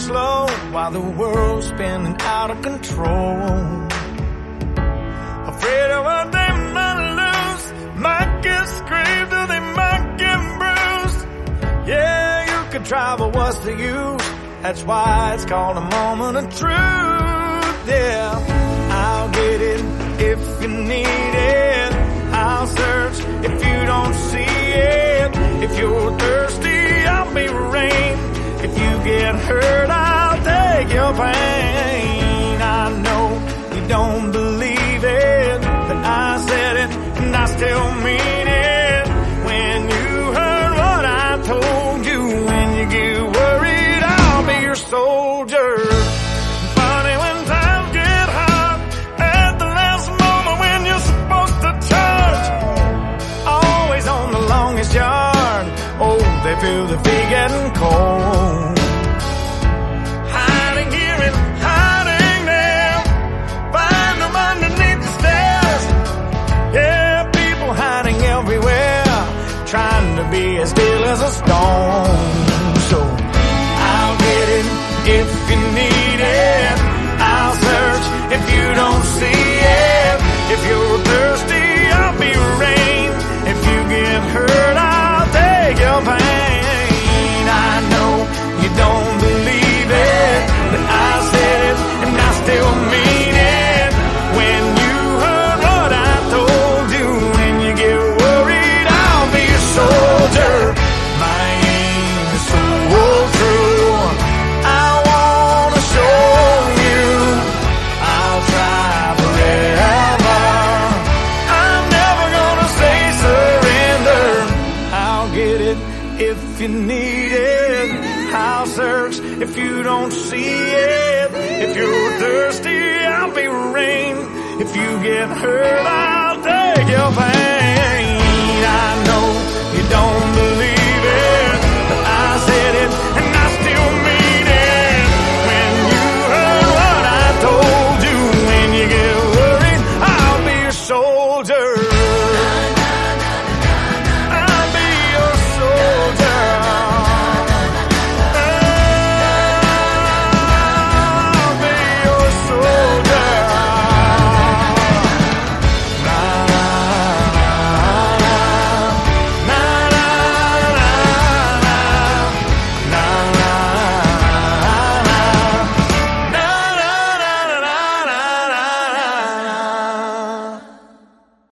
slow while the world's spinning out of control. Afraid of what they might lose, might get scraped or they might get bruised. Yeah, you could try, but what's the use? That's why it's called a moment of truth. Yeah, I'll get it if you need it. I'll search if you don't see it. If you're thirsty, I'll be rain. If you get hurt, I'll take your pain. I know you don't believe it, but I said it and I still mean it. When you heard what I told you, when you get worried, I'll be your soldier. Funny when times get hard, at the last moment when you're supposed to charge. Always on the longest yard. Oh, they feel the feet getting cold. Hiding here and hiding there, find them underneath the stairs. Yeah, people hiding everywhere, trying to be as still as a stone. So I'll get it if you need it. I'll search if you don't see it. If you're thirsty, I'll be rain. If you get hurt, I'll take your pain. I know you don't believe it, but I said it and I still mean it. When you heard what I told you, when you get worried, I'll be your soldier. My aim is so true. I wanna show you I'll try forever. I'm never gonna say surrender. I'll get it if you need it. I'll search if you don't see it. If you're thirsty, I'll be rain. If you get hurt,